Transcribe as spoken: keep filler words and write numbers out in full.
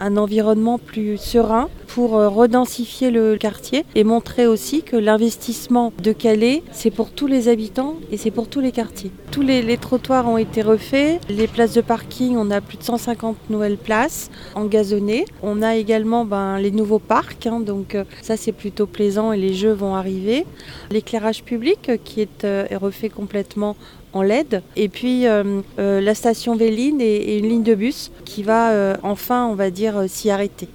un environnement plus serein pour redensifier le quartier et montrer aussi que l'investissement de Calais, c'est pour tous les habitants et c'est pour tous les quartiers. Tous les, les trottoirs ont été refaits, les places de parking, on a plus de cent cinquante nouvelles places engazonnées. On a également ben, les nouveaux parcs, hein, donc euh, ça c'est plutôt plaisant et les jeux vont arriver. L'éclairage public euh, qui est, euh, est refait complètement en L E D et puis euh, euh, la station Véline et, et une ligne de bus qui va euh, enfin, on va dire, euh, s'y arrêter.